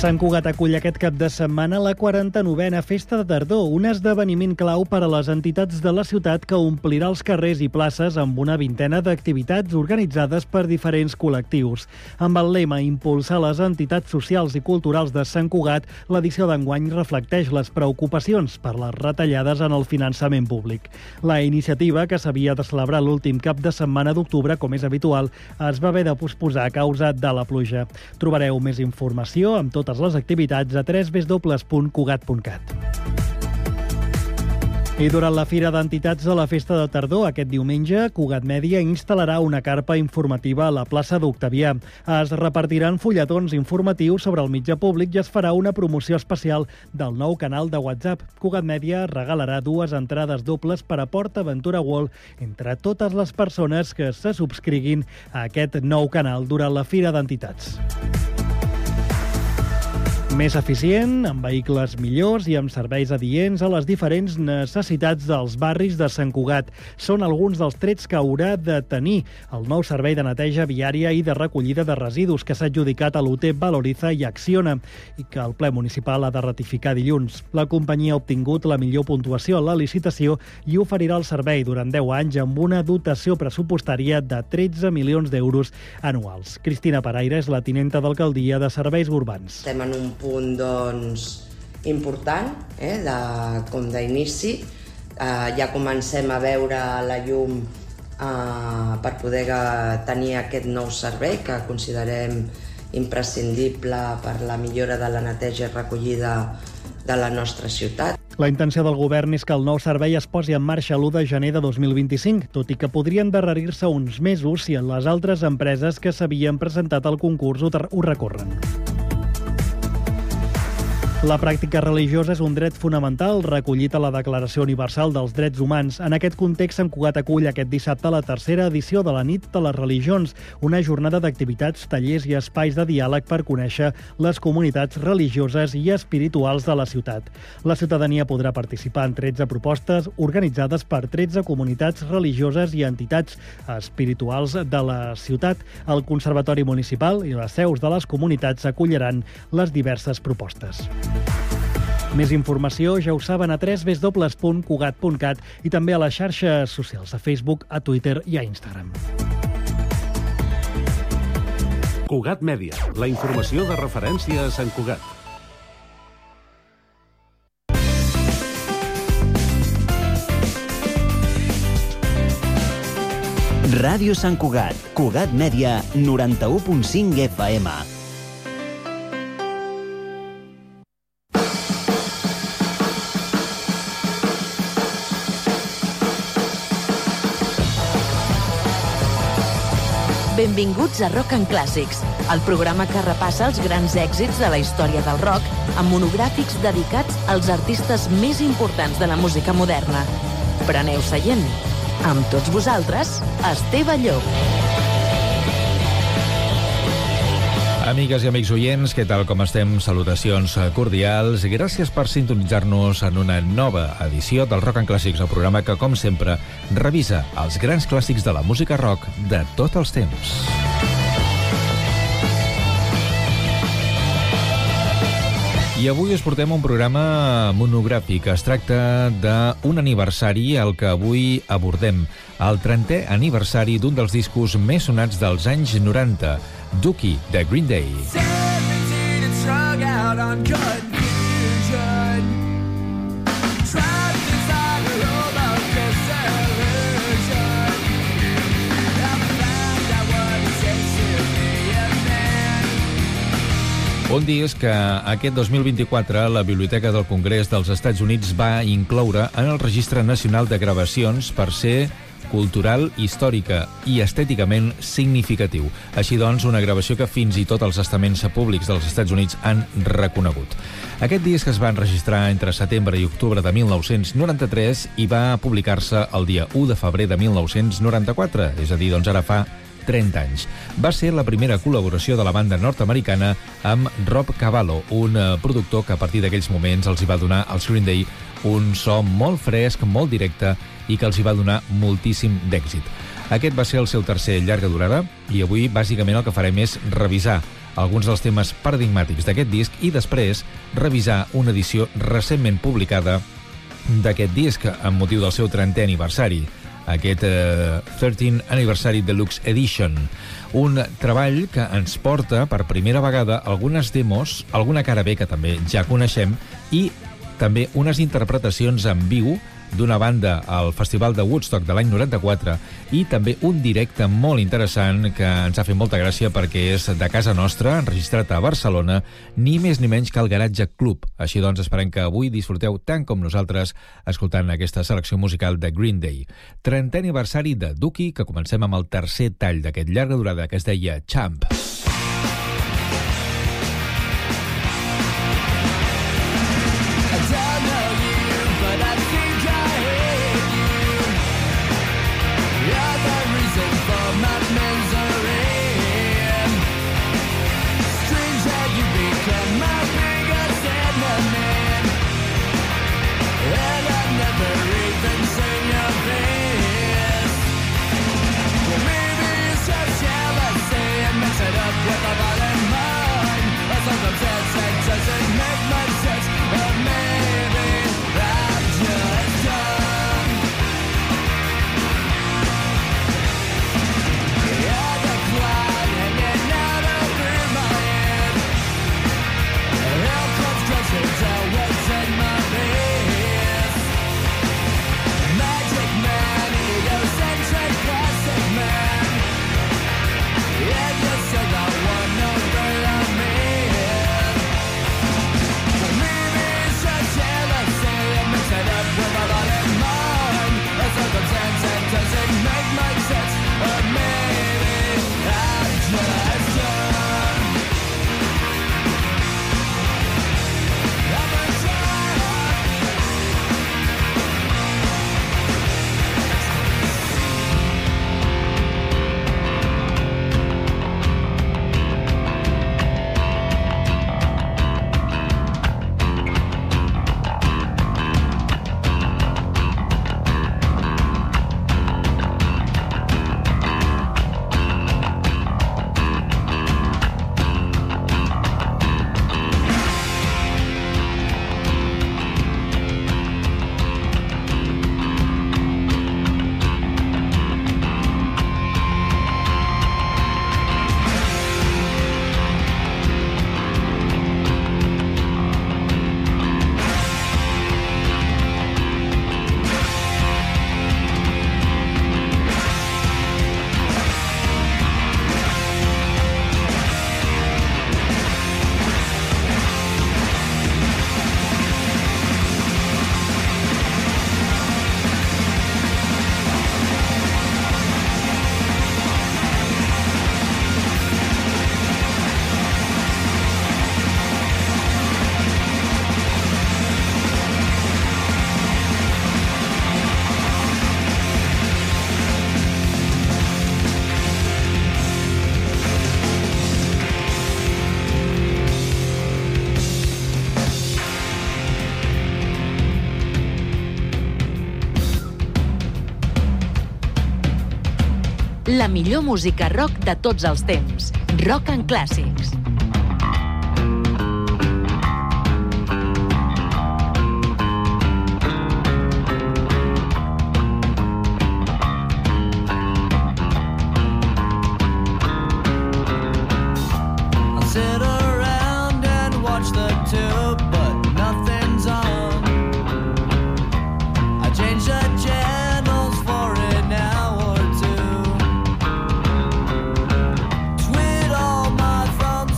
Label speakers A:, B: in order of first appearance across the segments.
A: Sant Cugat acull aquest cap de setmana la 49a Festa de Tardor, un esdeveniment clau per a les entitats de la ciutat que omplirà els carrers i places amb una vintena d'activitats organitzades per diferents col·lectius. Amb el lema Impulsar les entitats socials i culturals de Sant Cugat, l'edició d'enguany reflecteix les preocupacions per les retallades en el finançament públic. La iniciativa, que s'havia de celebrar l'últim cap de setmana d'octubre, com és habitual, es va haver de posposar a causa de la pluja. Trobareu més informació amb totes les activitats a www.cugat.cat. I durant la Fira d'Entitats de la Festa de Tardor, aquest diumenge, Cugat Mèdia instal·larà una carpa informativa a la plaça d'Octavià. Es repartiran fulletons informatius sobre el mitjà públic i es farà una promoció especial del nou canal de WhatsApp. Cugat Mèdia regalarà 2 entrades dobles per a Port Aventura World entre totes les persones que se subscriguin a aquest nou canal durant la Fira d'Entitats. Més eficient, amb vehicles millors i amb serveis adients a les diferents necessitats dels barris de Sant Cugat. Són alguns dels trets que haurà de tenir el nou servei de neteja viària i de recollida de residus que s'ha adjudicat a l'UT Valoriza i Acciona i que el ple municipal ha de ratificar dilluns. La companyia ha obtingut la millor puntuació a la licitació i oferirà el servei durant 10 anys amb una dotació pressupostària de 13 milions d'euros anuals. Cristina Paraire és la tinenta d'alcaldia de Serveis Urbans.
B: Estem en un punt important, com d'inici. Ja comencem a veure la llum per poder tenir aquest nou servei que considerem imprescindible per la millora de la neteja i recollida de la nostra ciutat.
A: La intenció del govern és que el nou servei es posi en marxa l'1 de gener de 2025, tot i que podrien endarrerir-se uns mesos si les altres empreses que s'havien presentat al concurs ho recorren. La pràctica religiosa és un dret fonamental recollit a la Declaració Universal dels Drets Humans. En aquest context, Sant Cugat acull aquest dissabte la 3a edició de la Nit de les Religions, una jornada d'activitats, tallers i espais de diàleg per conèixer les comunitats religioses i espirituals de la ciutat. La ciutadania podrà participar en 13 propostes organitzades per 13 comunitats religioses i entitats espirituals de la ciutat. El Conservatori Municipal i les seus de les comunitats acolliran les diverses propostes. Més informació, ja ho saben, a www.cugat.cat i també a les xarxes socials, a Facebook, a Twitter i a Instagram.
C: Cugat Mèdia, la informació de referència a Sant Cugat.
D: Ràdio Sant Cugat, Cugat Mèdia, 91.5 FM.
E: Benvinguts a Rock and Clàssics, el programa que repassa els grans èxits de la història del rock amb monogràfics dedicats als artistes més importants de la música moderna. Preneu seient. Amb tots vosaltres, Esteve Llop.
F: Amigues i amics oients, què tal com estem? Salutacions cordials. Gràcies per sintonitzar-nos en una nova edició del Rock and Clàssics, el programa que, com sempre, revisa els grans clàssics de la música rock de tots els temps. I avui us portem un programa monogràfic. Es tracta d'un aniversari al que avui abordem, el 30è aniversari d'un dels discos més sonats dels anys 90, Dookie, de Green Day. Un disc que aquest 2024 la Biblioteca del Congrés dels Estats Units va incloure en el Registre Nacional de Gravacions per ser cultural, històrica i estèticament significatiu. Així doncs, una gravació que fins i tot els estaments públics dels Estats Units han reconegut. Aquest disc es va enregistrar entre setembre i octubre de 1993 i va publicar-se el dia 1 de febrer de 1994, és a dir, doncs ara fa 30 anys. Va ser la primera col·laboració de la banda nord-americana amb Rob Cavallo, un productor que a partir d'aquells moments els hi va donar als Green Day un so molt fresc, molt directe i que els hi va donar moltíssim d'èxit. Aquest va ser el seu tercer llarga durada i avui bàsicament el que farem és revisar alguns dels temes paradigmàtics d'aquest disc i després revisar una edició recentment publicada d'aquest disc amb motiu del seu 30è aniversari, aquest 13th Anniversary Deluxe Edition. Un treball que ens porta per primera vegada algunes demos, alguna cara B que també ja coneixem i també unes interpretacions en viu d'una banda al Festival de Woodstock de l'any 94 i també un directe molt interessant que ens ha fet molta gràcia perquè és de casa nostra, enregistrat a Barcelona, ni més ni menys que el Garatge Club. Així doncs, esperem que avui disfruteu tant com nosaltres escoltant aquesta selecció musical de Green Day. 30è aniversari de Dookie, que comencem amb el tercer tall d'aquest llarga durada que es deia Champ.
E: La millor música rock de tots els temps. Rock and Classics.
G: Tweet all my front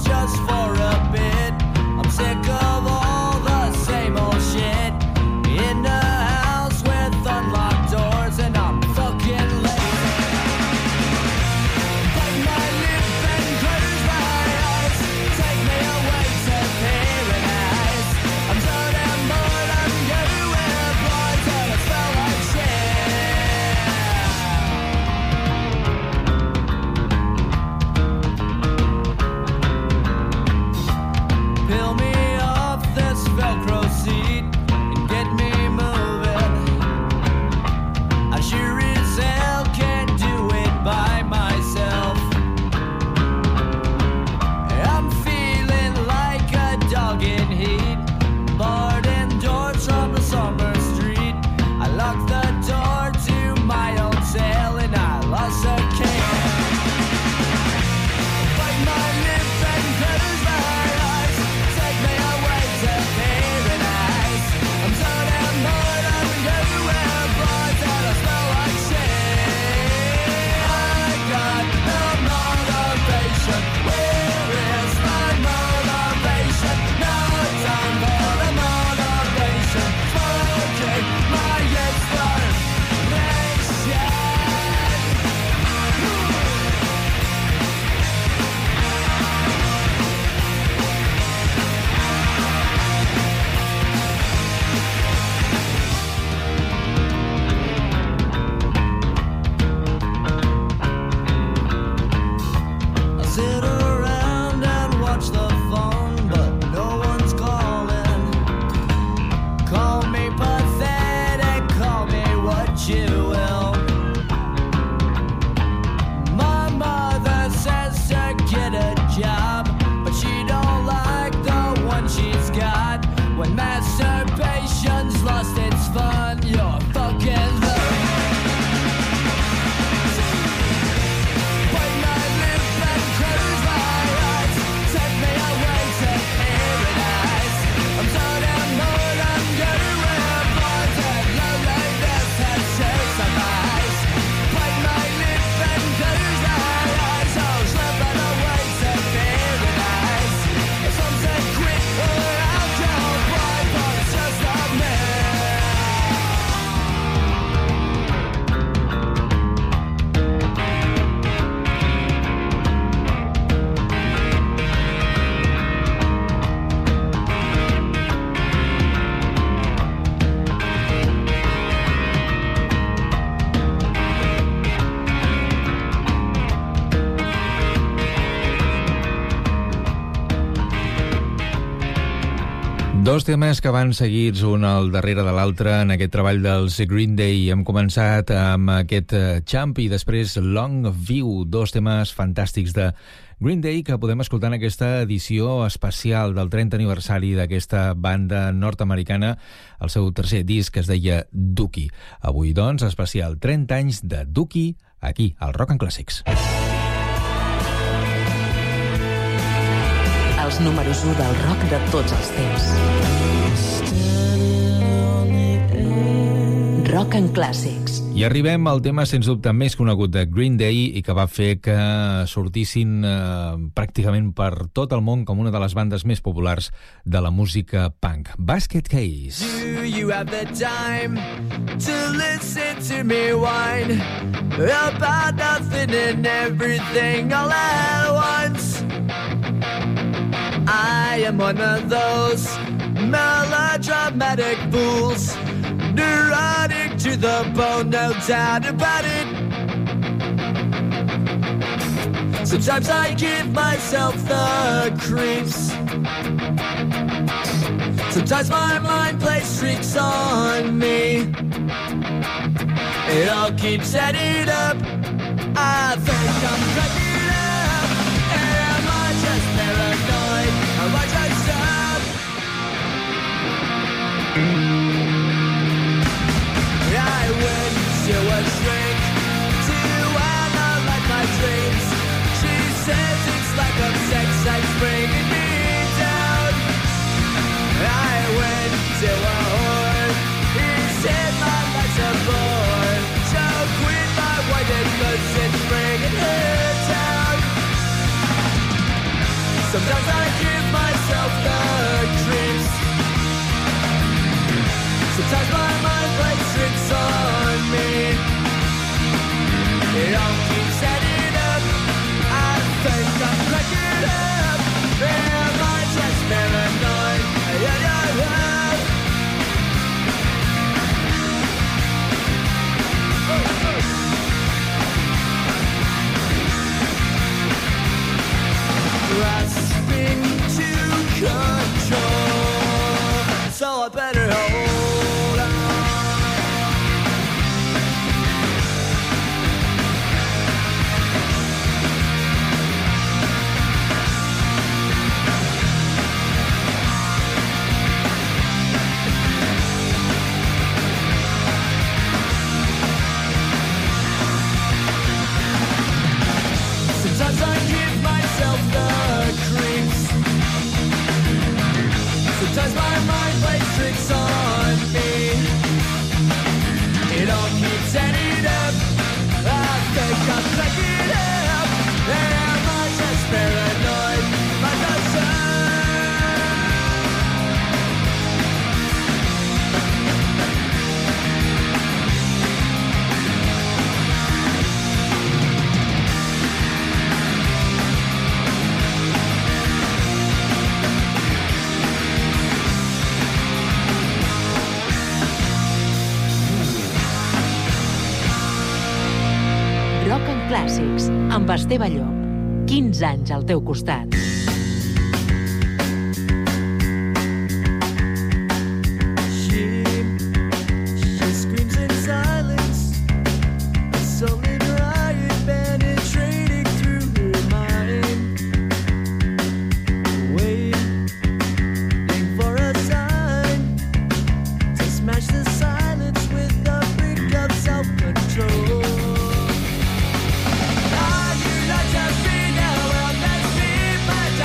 F: Dos temes que van seguits un al darrere de l'altre en aquest treball dels Green Day. Hem començat amb aquest Champ i després Long View, dos temes fantàstics de Green Day que podem escoltar en aquesta edició especial del 30 aniversari d'aquesta banda nord-americana, el seu tercer disc que es deia Dookie. Avui, doncs, especial 30 anys de Dookie, aquí, al Rock and Classics.
E: Els números 1 del rock de tots els temps. Rock and Classics.
F: I arribem al tema, sens dubte, més conegut de Green Day i que va fer que sortissin pràcticament per tot el món com una de les bandes més populars de la música punk. Basket Case.
G: Do you have the time to listen to me whine about nothing and everything all at once? I am one of those melodramatic fools, neurotic to the bone, no doubt about it. Sometimes I give myself the creeps. Sometimes my mind plays tricks on me. It all keeps adding up. I think I'm cracking up. Am I just paranoid? Am I just up? I went to a shrink to analyze my dreams. She says it's like a sex that's bringing me down. I went to a whore. He said my life's a bore. So quit my white cause it's bringing her down. Sometimes I give myself the creeps. Sometimes my mind plays tricks on me. It all keeps adding up. I think I'm cracking up. Am I just paranoid? Yeah, yeah, yeah. Grasping to control, so I better hold on. Sometimes I give myself the creeps. Sometimes my mind plays tricks on me. It all keeps adding up. I think I'm cracking up. Am I just paranoid? Am I just
E: Rock and Classics, amb Esteve Llop. 15 anys al teu costat.
G: She screams in silence, a sullen riot penetrating through her mind, waiting for a sign to smash the silence with a brick of self-control. I do not just be now, well, that's me, but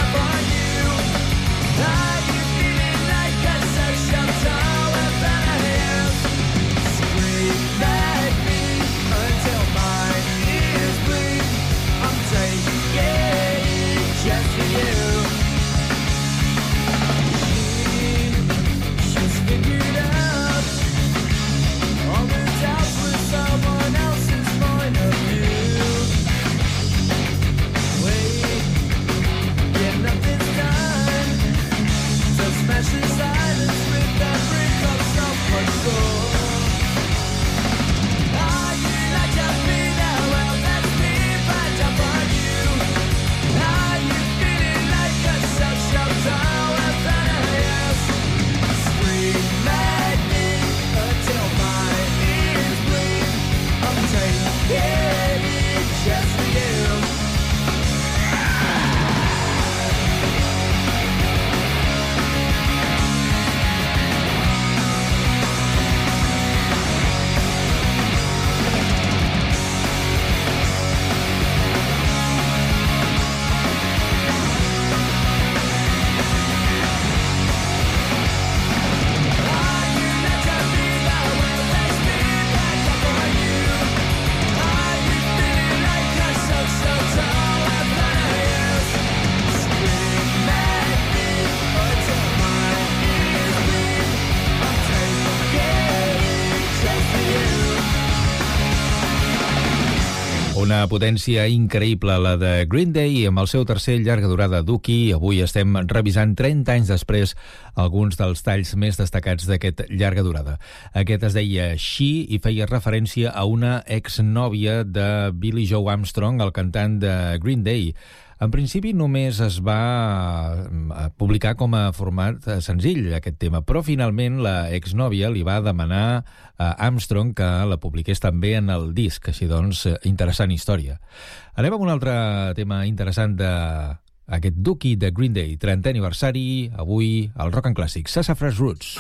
F: Una potència increïble, la de Green Day, amb el seu tercer llarga durada Dookie. Avui estem revisant 30 anys després alguns dels talls més destacats d'aquest llarga durada. Aquest es deia She i feia referència a una exnòvia de Billie Joe Armstrong, el cantant de Green Day. En principi només es va publicar com a format senzill aquest tema, però finalment la exnòvia li va demanar a Armstrong que la publiqués també en el disc, així doncs, interessant història. Anem amb un altre tema interessant d'aquest Dookie de Green Day, 30è aniversari, avui al Rock and Classic, Sassafras Roots.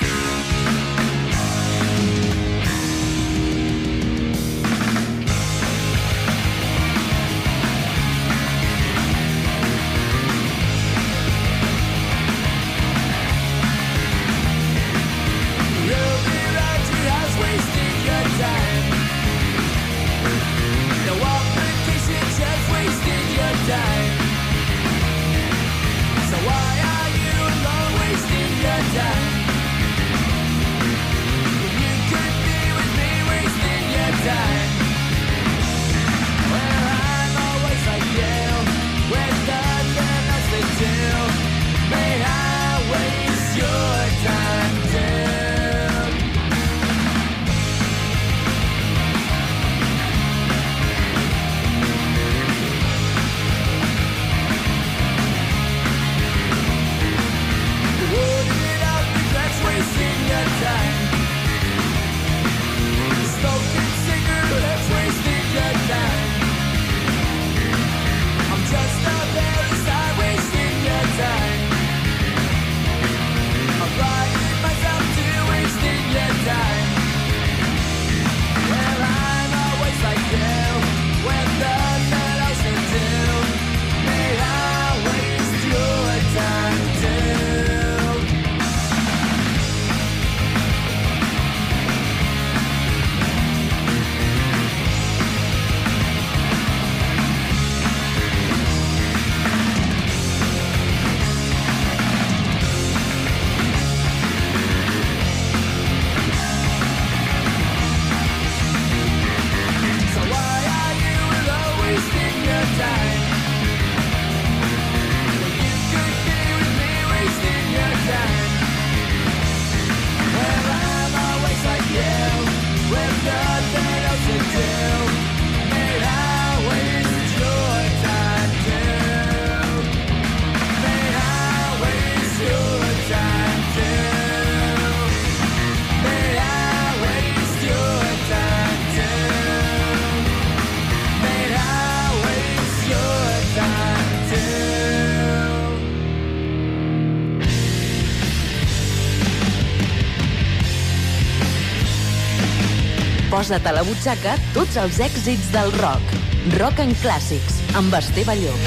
E: Posa't a la butxaca tots els èxits del rock. Rock and Classics, amb Esteve Llop.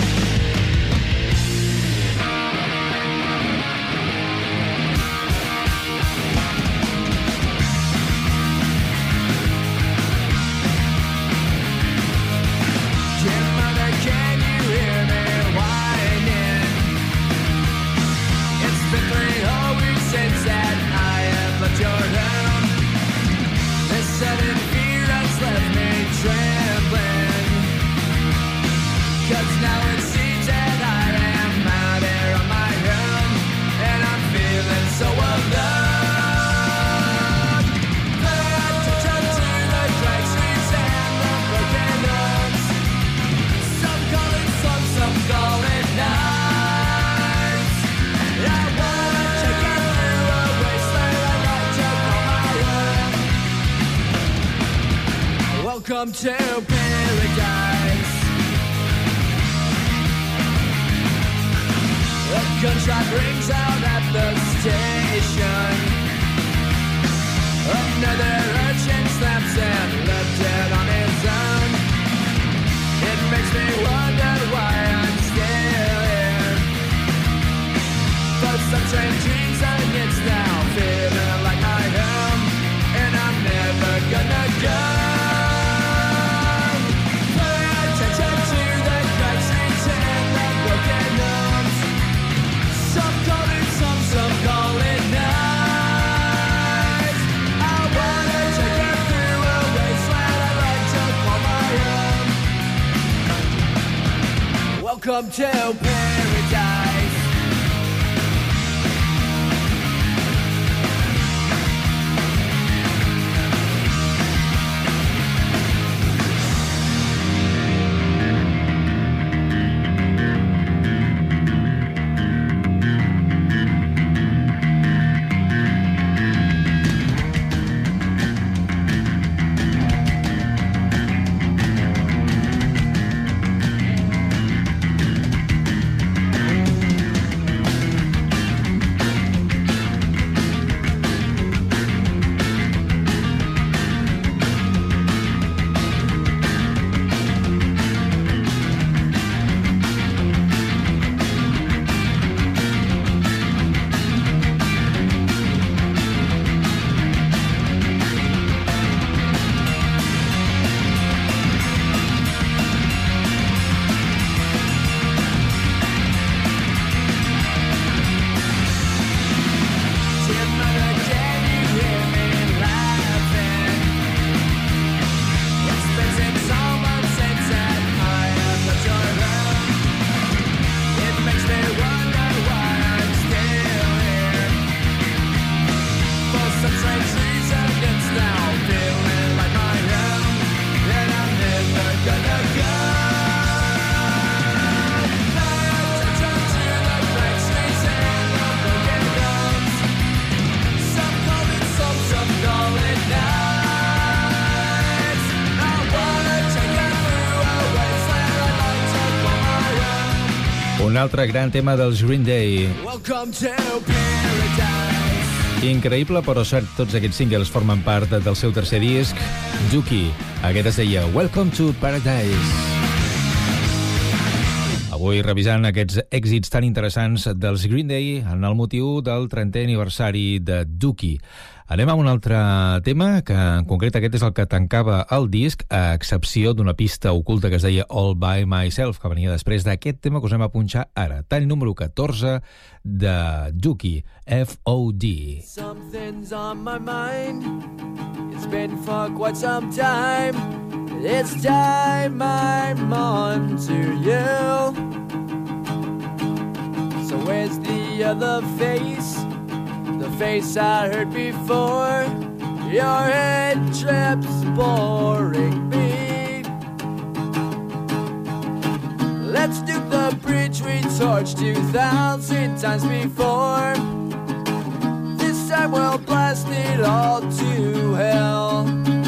G: Welcome to paradise. A gunshot rings out at the station. Another urchin snaps and left dead on his own. It makes me wonder why I'm still here. But some strange dreams and it's now feeling like my home, and I'm never gonna go. Welcome to paradise.
F: Un altre gran tema dels Green Day.
G: Welcome to paradise.
F: Increïble, però cert, tots aquests singles formen part del seu tercer disc, Dookie. Aquest es deia Welcome to Paradise. Avui revisant aquests èxits tan interessants dels Green Day en el motiu del 30è aniversari de Dookie. Anem a un altre tema, que en concret aquest és el que tancava el disc, a excepció d'una pista oculta que es deia All By Myself, que venia després d'aquest tema que us anem a punxar ara. Tall número 14 de Dookie, F.O.D.
G: Something's on my mind. It's been for quite some time. It's time I'm on to you. So where's the other face? The face I heard before. Your head trips boring me. Let's do the bridge we torched 2,000 times before. This time we'll blast it all to hell.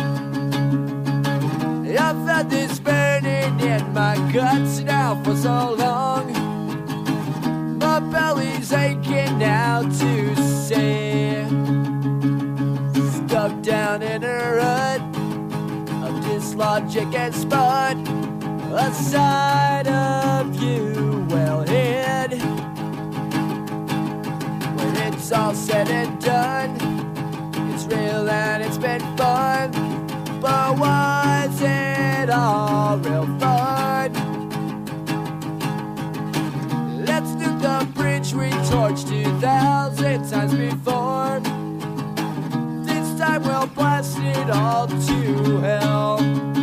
G: I've had this burning in my guts now for so long. My belly's aching now to say. Stuck down in a rut of dislogic and spot. A side of you well hid. When it's all said and done, it's real and it's been fun. But was it all real fun? Let's do the bridge we torched 2,000 times before. This time we'll blast it all to hell.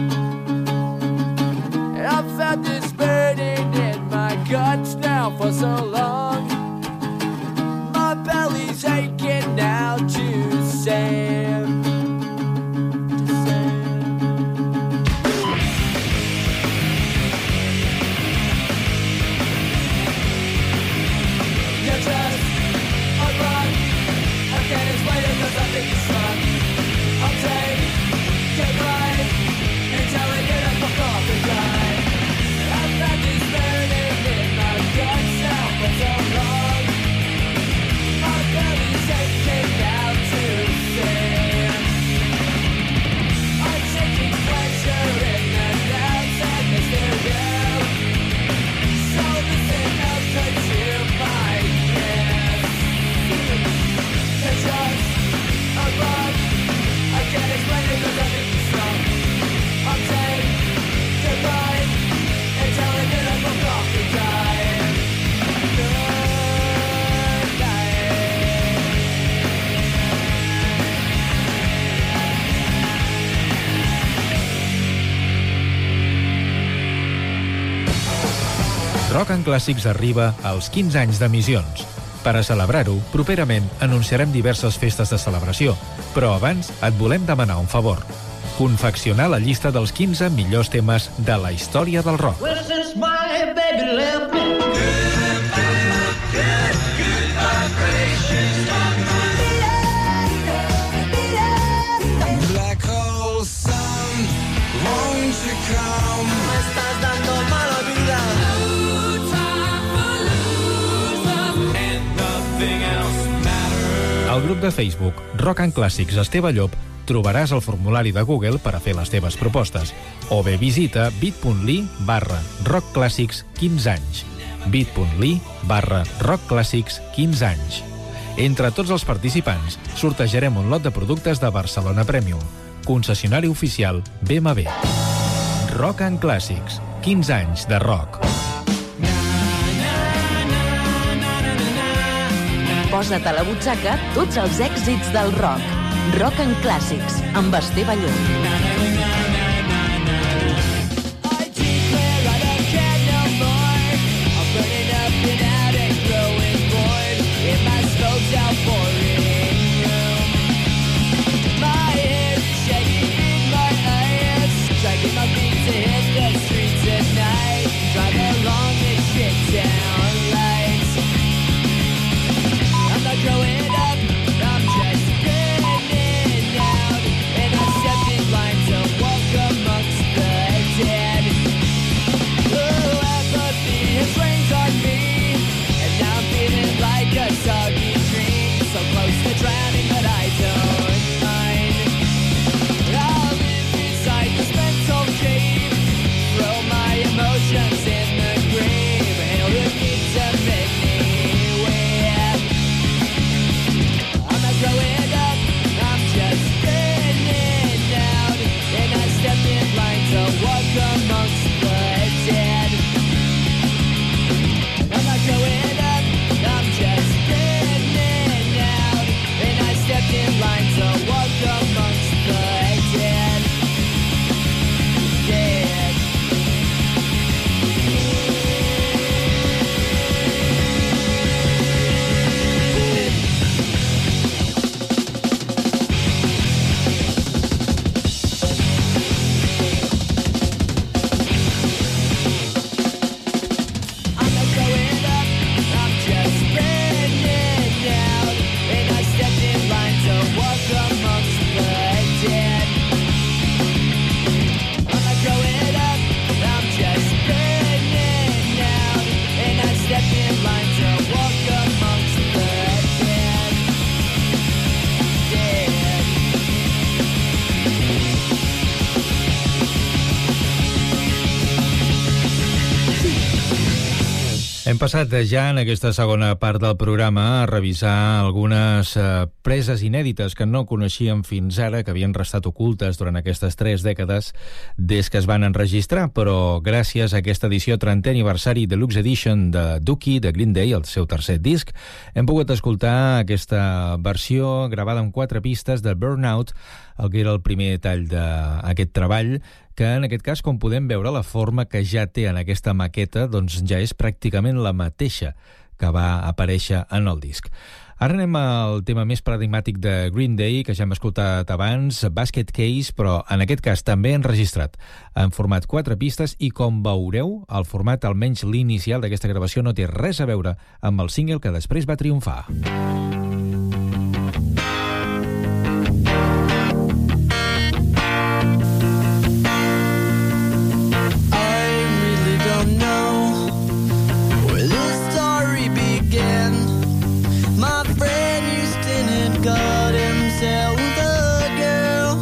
G: I've had this burning in my guts now for so long. My belly's aching now to say.
F: Rock and Clàssics arriba als 15 anys d'emissions. Per a celebrar-ho, properament anunciarem diverses festes de celebració, però abans et volem demanar un favor. Confeccionar la llista dels 15 millors temes de la història del rock. Al grup de Facebook Rock and Clàssics Esteve Llop trobaràs el formulari de Google per a fer les teves propostes, o bé visita bit.ly/rockclàssics 15 anys. bit.ly/rockclàssics 15 anys. Entre tots els participants sortejarem un lot de productes de Barcelona Premium, concessionari oficial BMW. Rock and Clàssics, 15 anys de rock.
E: Posa't a la butxaca tots els èxits del rock. Rock and Clàssics, amb Esteve Llop.
G: Growing up, I'm just getting out, and I stepped in line to walk amongst the dead. Oh, apathy has rained on me, and now I'm feeling like a soggy dream, so close to drowning, but I don't mind. I'll live inside this mental cave, throw my emotions in the grave, hail the kings of anywhere. Growing up, I'm just getting out, and I stepped in line to walk amongst the dead. I'm not growing up, I'm just getting out, and I stepped in line to walk amongst the dead. Dead.
F: Hem passat ja en aquesta segona part del programa a revisar algunes preses inèdites que no coneixíem fins ara, que havien restat ocultes durant aquestes 3 dècades des que es van enregistrar, però gràcies a aquesta edició 30è aniversari Deluxe Edition de Dookie, de Green Day, el seu tercer disc, hem pogut escoltar aquesta versió gravada amb 4 pistes de Burnout, el que era el primer tall d'aquest treball, que en aquest cas, com podem veure, la forma que ja té en aquesta maqueta doncs ja és pràcticament la mateixa que va aparèixer en el disc. Ara anem al tema més paradigmàtic de Green Day, que ja hem escoltat abans, Basket Case, però en aquest cas també enregistrat en format 4 pistes i, com veureu, el format, almenys l'inicial d'aquesta gravació, no té res a veure amb el single que després va triomfar.
G: Got himself a girl.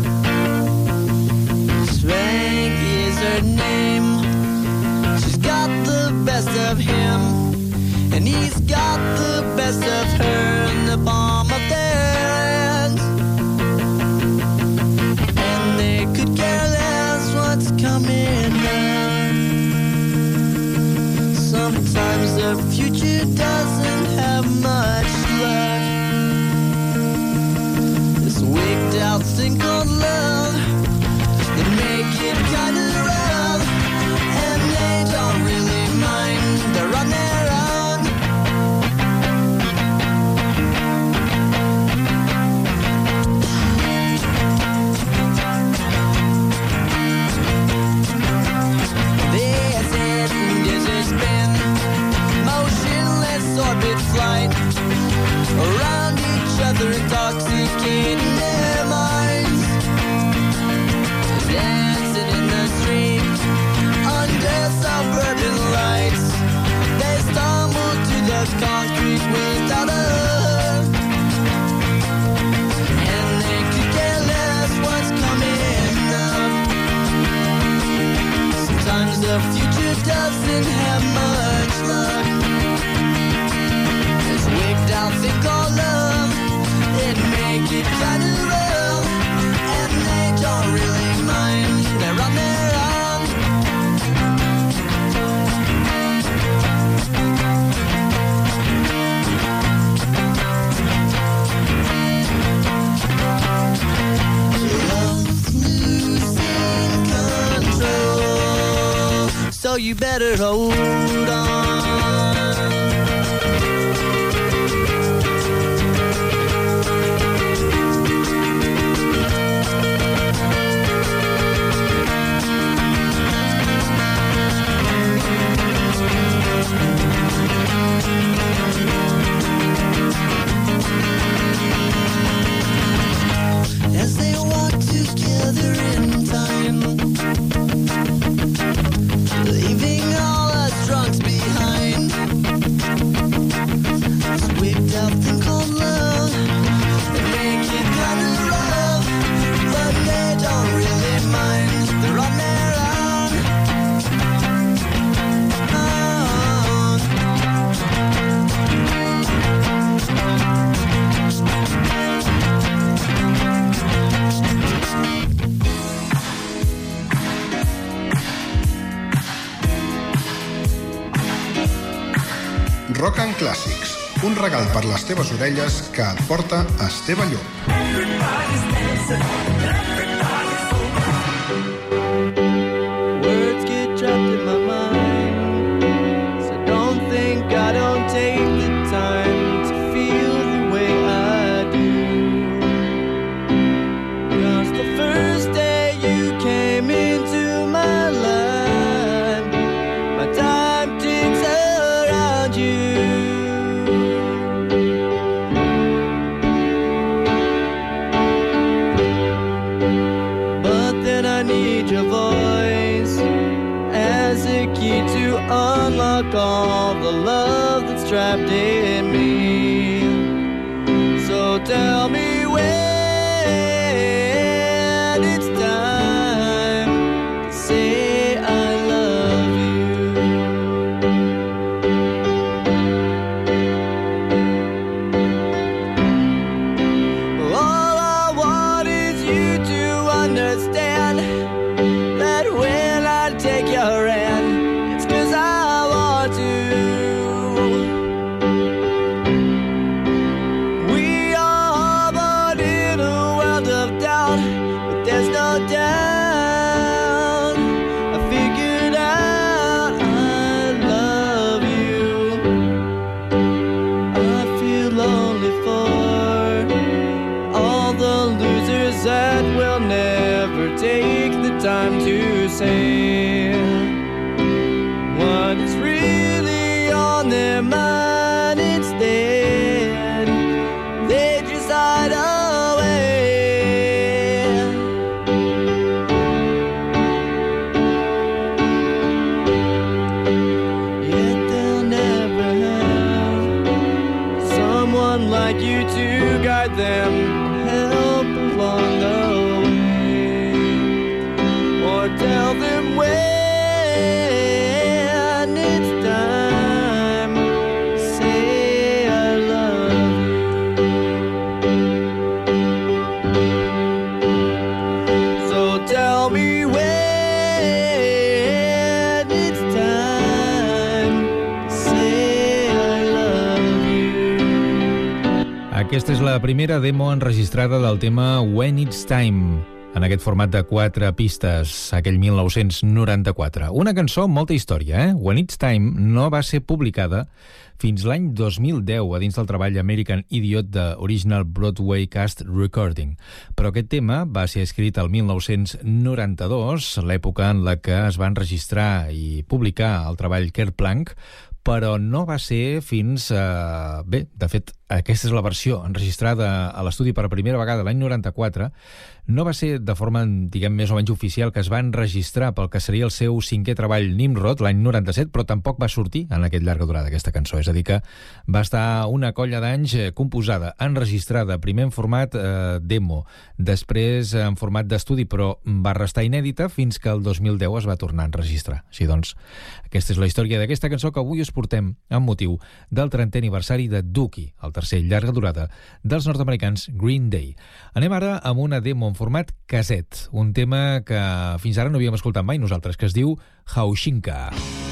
G: Spanky is her name. She's got the best of him, and he's got the best of her in the palm of their hands. And they could care less what's coming now. Sometimes the future doesn't have much luck. Wigged out thing called love, they make it kind of rough, and they don't really mind they're intoxicating their minds, dancing in the street under suburban lights. They stumble to the concrete without a hug, and they could care less what's coming up. Sometimes the future doesn't have much luck. This wigged out thing called love, it make it kind of rough, and they don't really mind. They're on their own. Love's losing control, so you better hold on. As they walk together in time, leaving all us drunks behind. This wigged out thing called love, they make it kind of rough, but they don't really mind. They're on their own.
H: Rock and Clàssics, un regal per les teves orelles que et porta Esteve Llop.
G: Words get trapped in my mind, so don't think I don't take the time to feel the way I do. 'Cause the first day you came into my life, my time ticks around you. But then I need your voice as a key to unlock all the love that's trapped in me. So tell me when it's time to say I love you. All I want is you to understand that when I take your hand, it's 'cause I want to. We are born in a world of doubt, but there's no doubt I figured out I love you. I feel lonely for all the losers that will never take the time to say what is really on their mind. Instead, they just hide away. Yet they'll never have someone like you to guide them, help along the way, or tell them when it's time to say I love you. So tell me when it's time to say I love you.
F: Aquesta és la primera demo enregistrada del tema When It's Time, en aquest format de 4 pistes, aquell 1994. Una cançó amb molta història, eh? When It's Time no va ser publicada fins l'any 2010 a dins del treball American Idiot de Original Broadway Cast Recording. Però aquest tema va ser escrit el 1992, l'època en la que es va enregistrar i publicar el treball Kerplunk, però no va ser fins... Bé, de fet, aquesta és la versió enregistrada a l'estudi per primera vegada l'any 94. No va ser de forma, diguem, més o menys oficial que es va enregistrar pel que seria el seu 5è treball Nimrod l'any 97, però tampoc va sortir en aquest llarga durada, aquesta cançó. És a dir que va estar una colla d'anys composada, enregistrada, primer en format demo, després en format d'estudi, però va restar inèdita fins que el 2010 es va tornar a enregistrar. Així doncs, aquesta és la història d'aquesta cançó que avui us portem amb motiu del 30è aniversari de Dookie, el tercer llarga durada dels nord-americans Green Day. Anem ara amb una demo en format caset, un tema que fins ara no havíem escoltat mai nosaltres, que es diu Haushinka.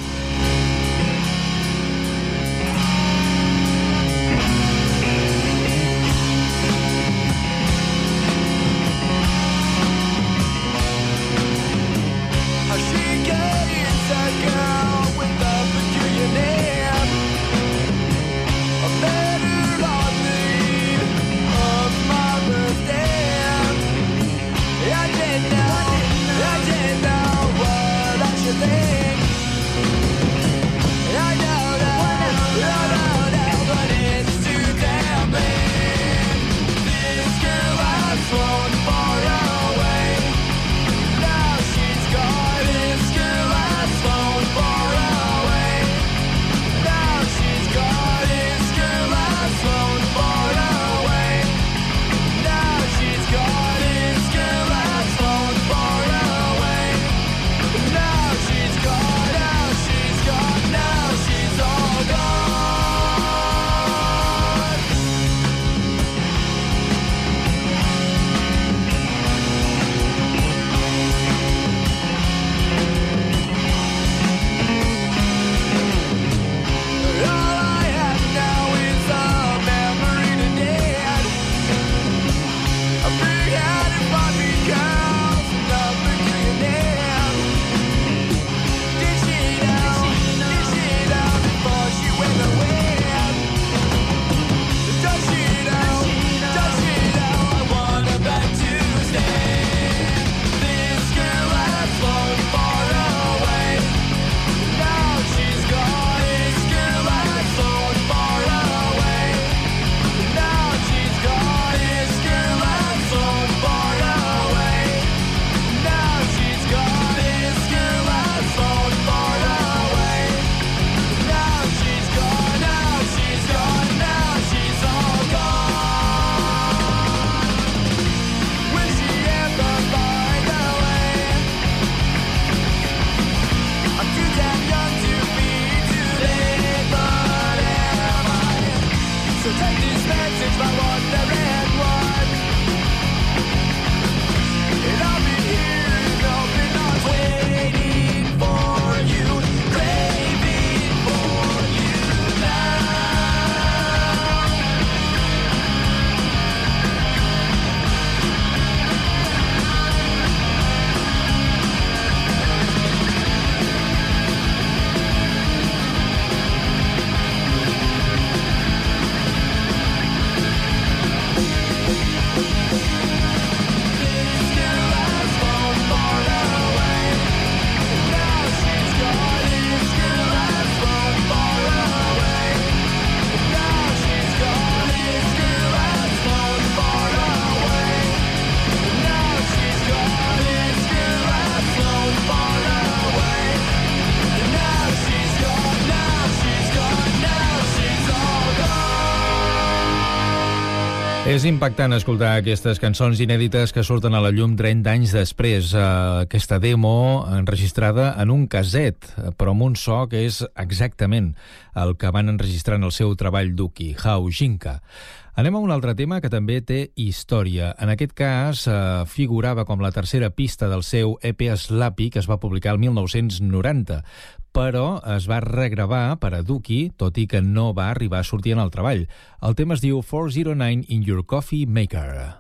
F: És impactant escoltar aquestes cançons inèdites que surten a la llum 30 anys després. Aquesta demo enregistrada en un caset, però amb un so que és exactament el que van enregistrar en el seu treball Dookie, Haushinka. Anem a un altre tema que també té història. En aquest cas, figurava com la tercera pista del seu EP Slappy, que es va publicar el 1990, però es va regravar per a Dookie, tot i que no va arribar a sortir en el treball. El tema es diu 409 in Your Coffee Maker.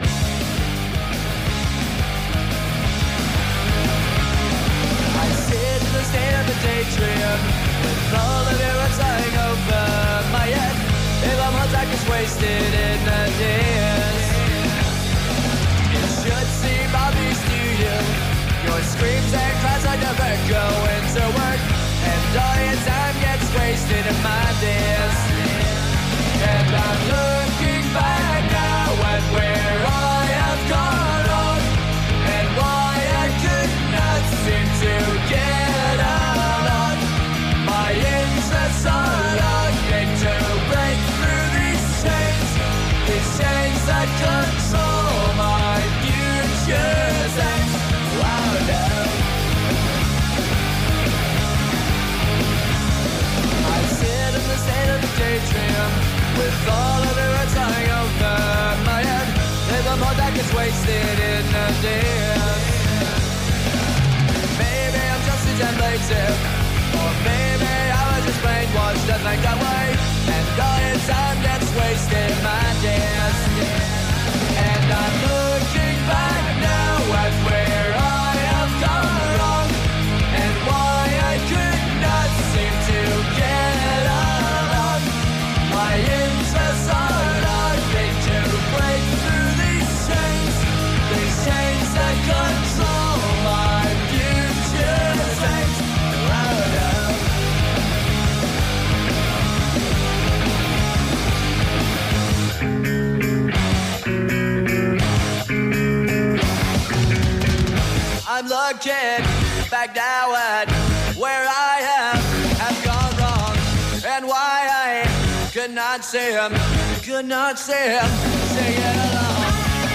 G: I sit in the stand of the daydream with all the mirrors hanging over my head. If I'm hot, I get wasted in the dance. It should seem obvious to you. Your screams and cries are never going to work, and all your time gets wasted wasted in the dance. Maybe I'm just a generative, or maybe I was just brainwashed to think that way, and all your time gets wasted in my dance. And I'm looking back now at where I have gone wrong, and why I could not seem to get along. My interests are nothing to break through these chains that control my future things. I'm looking back now at where I have gone wrong, and why I could not see him sing it along.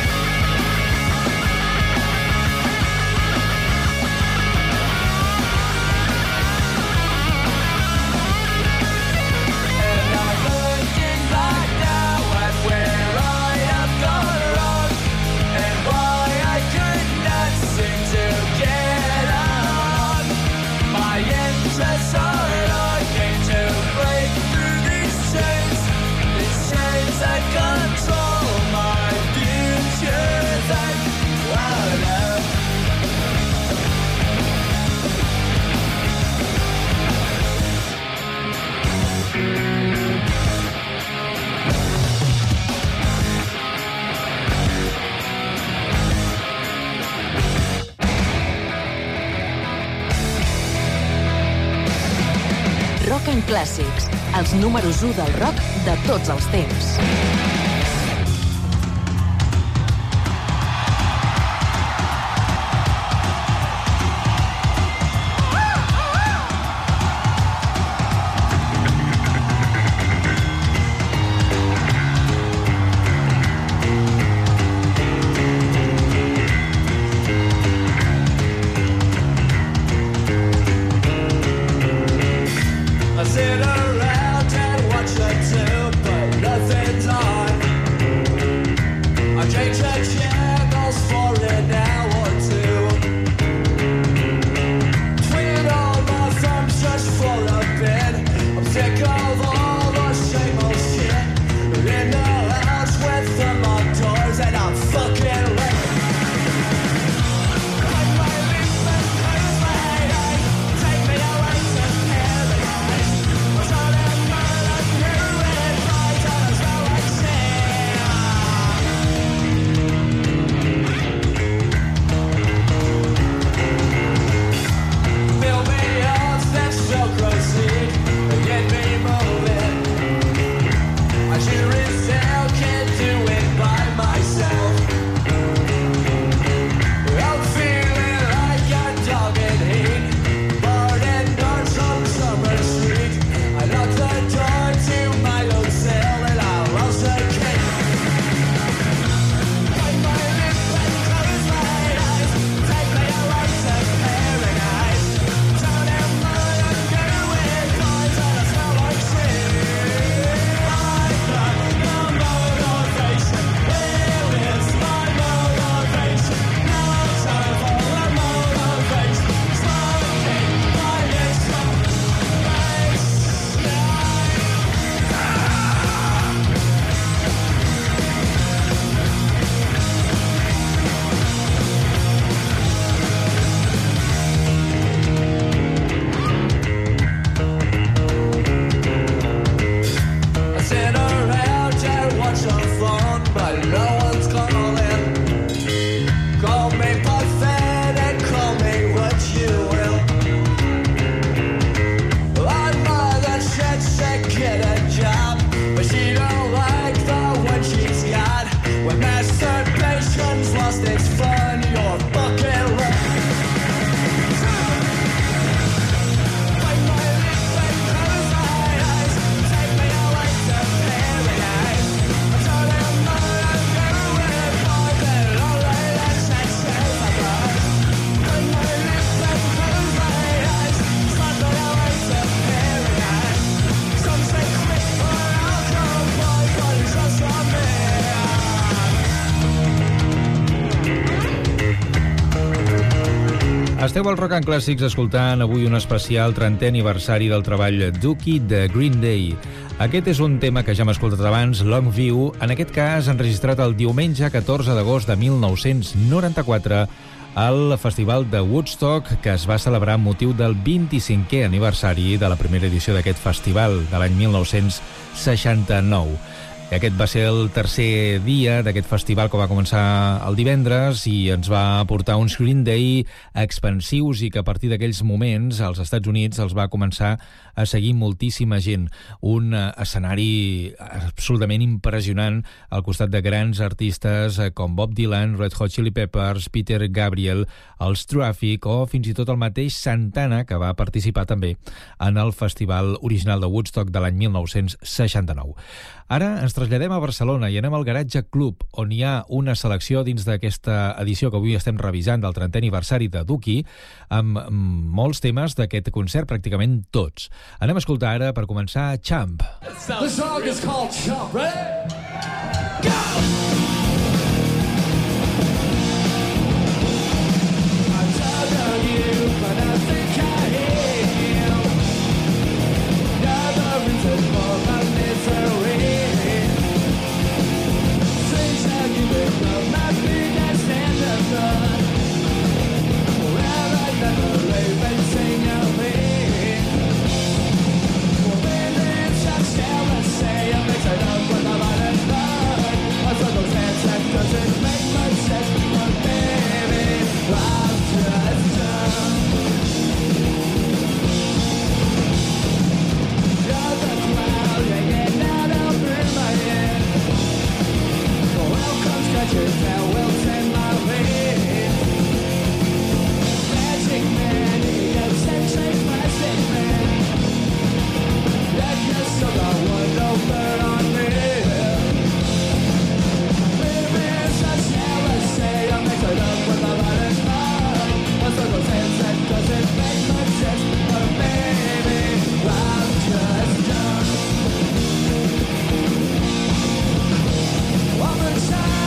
G: And I'm looking back now at where I have gone wrong, and why I could not seem to get on. My interests are looking to break through these chains that control my future. That
E: Rock and Clàssics, els números 1 del rock de tots els temps.
G: I sit around and watch the tube, but nothing's on. I change the channels for an hour or two. Twiddle all my thumbs just for a bit. I'm sick of all the same old shit. In the house with the locked doors, and I'm fucking late. Like my leaf and lose my headache. Take me away to paradise. I'm trying to
F: Esteu al Rock and Classics escoltant avui un especial 30è aniversari del treball Dookie de Green Day. Aquest és un tema que ja hem escoltat abans, Long View, en aquest cas enregistrat el diumenge 14 d'agost de 1994 al Festival de Woodstock, que es va celebrar amb motiu del 25è aniversari de la primera edició d'aquest festival de l'any 1969. I aquest va ser el tercer dia d'aquest festival que va començar el divendres i ens va portar uns Green Day expansius i que a partir d'aquells moments als Estats Units els va començar a seguir moltíssima gent. Un escenari absolutament impressionant al costat de grans artistes com Bob Dylan, Red Hot Chili Peppers, Peter Gabriel, els Traffic o fins i tot el mateix Santana, que va participar també en el festival original de Woodstock de l'any 1969. Ara ens traslladem a Barcelona i anem al Garatge Club, on hi ha una selecció dins d'aquesta edició que avui estem revisant del 30è aniversari de Dookie, amb molts temes d'aquest concert, pràcticament tots. Anem a escoltar ara, per començar, Champ.
G: The song is called Champ, ready? Go! I'm tired of you, but I think I hate you. You're the reason for my misery. Things that you make of my biggest enemy. Well, I never even sing your name. Well, baby, it's just jealousy. I'm mixed up with the violent blood. I saw those hands that doesn't make much sense. But baby, I'm just done. You're the cloud hanging out over my head. Welcome, scratches that will send my way. Magic man, eccentric plastic man. That kiss of the one over on me. Baby, it's just jealousy. I'm mixed up with the violent love. I saw those hands that doesn't make much sense. But baby, I'm just done. One more time.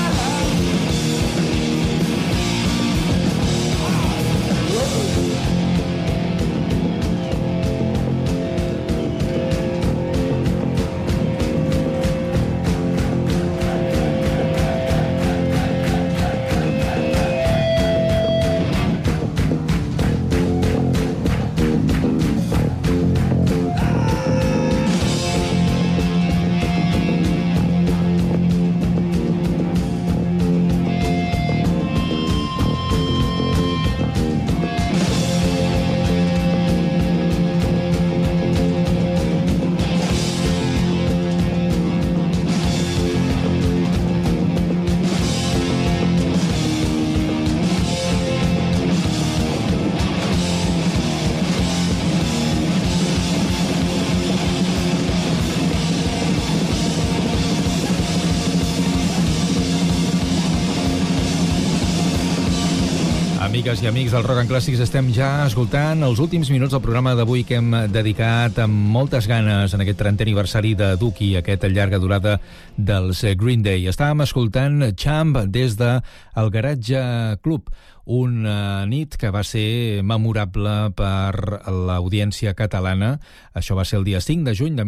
F: Amigues i amics del Rock and Classics, estem ja escoltant els últims minuts del programa d'avui que hem dedicat amb moltes ganes en aquest 30è aniversari de Dookie, aquesta llarga durada dels Green Day. Estàvem escoltant Champ des del Garatge Club, una nit que va ser memorable per l'audiència catalana. Això va ser el dia 5 de juny de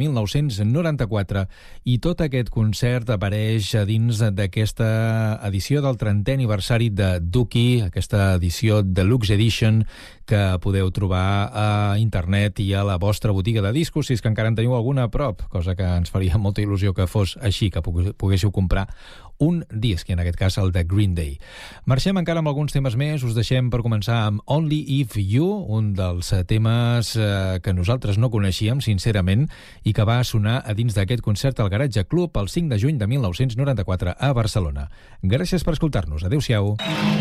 F: 1994 i tot aquest concert apareix dins d'aquesta edició del 30è aniversari de Dookie, aquesta edició Deluxe Edition que podeu trobar a internet i a la vostra botiga de discos, si és que encara en teniu alguna a prop, cosa que ens faria molta il·lusió que fos així, que poguéssiu comprar un disc, i en aquest cas el de Green Day. Marxem encara amb alguns temes més, us deixem per començar amb Only If You, un dels temes que nosaltres no coneixíem, sincerament, i que va sonar a dins d'aquest concert al Garatge Club el 5 de juny de 1994 a Barcelona. Gràcies per escoltar-nos. Adéu-siau.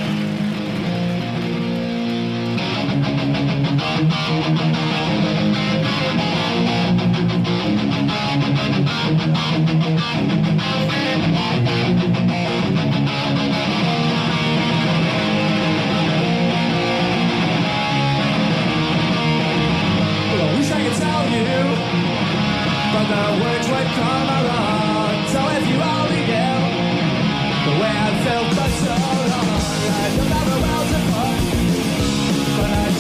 G: But the words would come around. So if you only knew the way I felt for so long, I knew never well to put, but I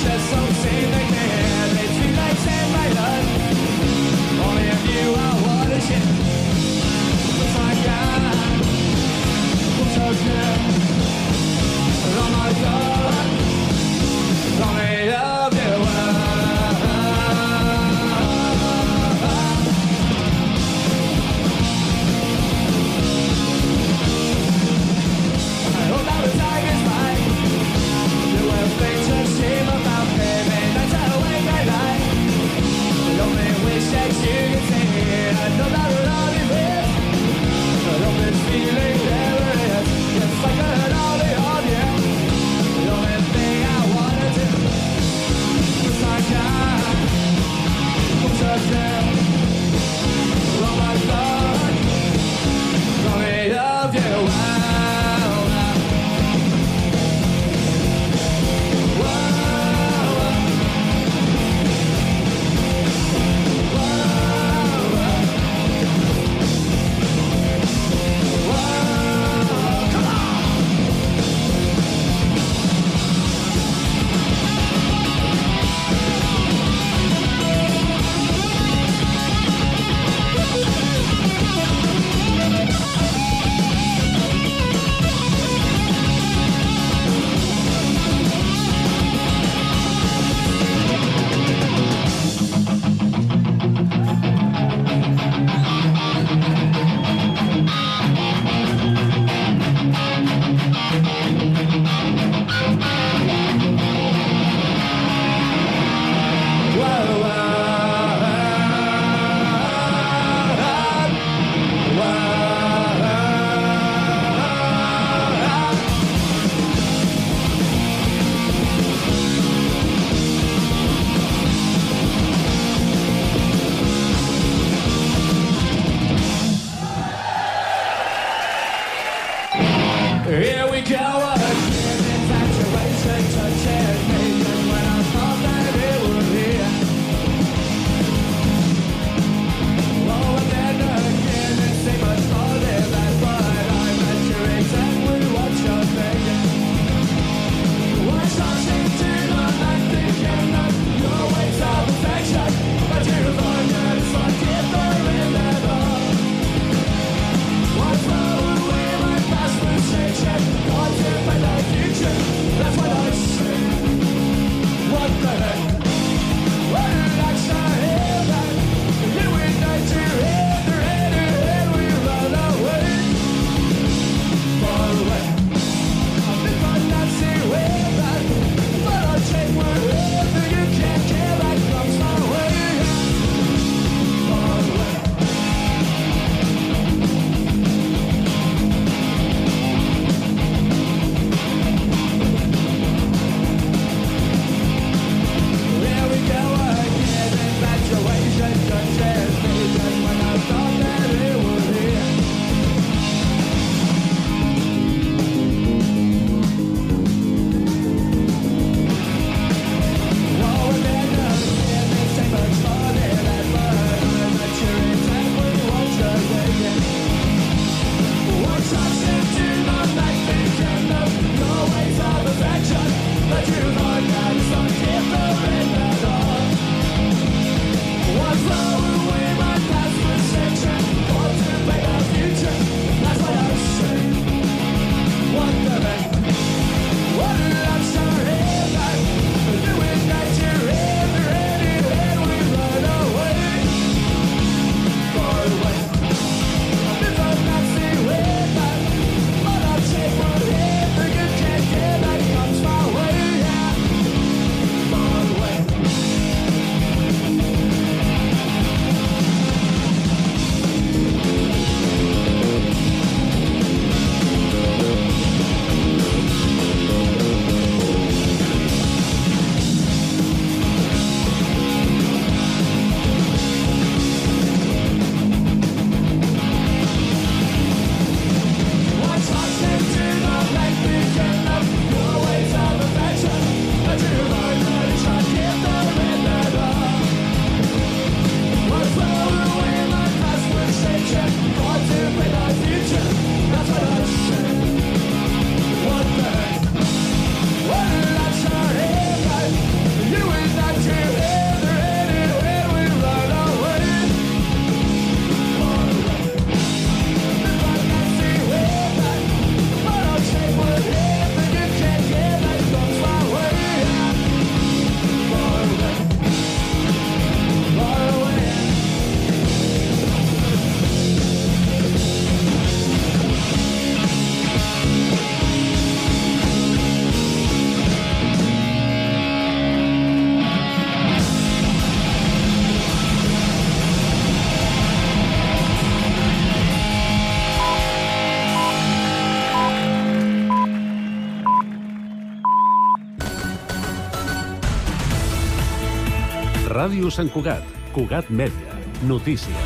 C: Ràdio Sant Cugat. Cugat Mèdia. Notícies.